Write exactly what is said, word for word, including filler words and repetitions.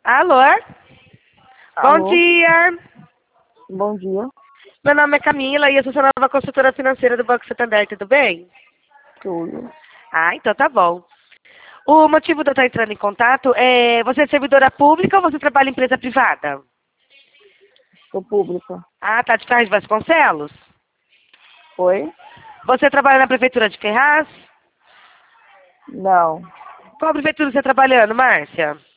Alô? Alô? Bom dia. Bom dia. Meu nome é Camila e eu sou sua nova consultora financeira do Banco Santander, tudo bem? Tudo. Ah, então tá bom. O motivo de eu estar entrando em contato é você é servidora pública ou você trabalha em empresa privada? Sou pública. Ah, tá de Ferraz de Vasconcelos? Oi? Você trabalha na prefeitura de Ferraz? Não. Qual prefeitura você está trabalhando, Márcia?